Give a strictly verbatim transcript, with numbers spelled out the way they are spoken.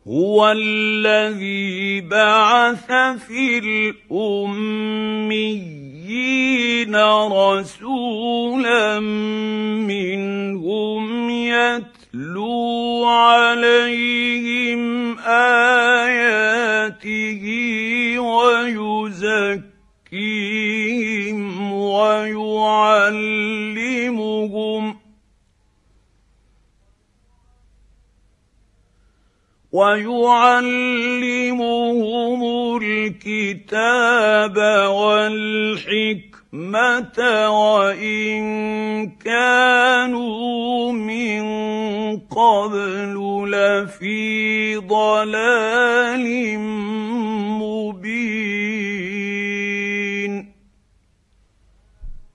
هو الذي بعث في الأميين رسولا منهم يتلو عليهم آياته ويزكيهم ويعلمهم ويعلمهم الكتاب والحكمة وإن كانوا من قبل لفي ضلال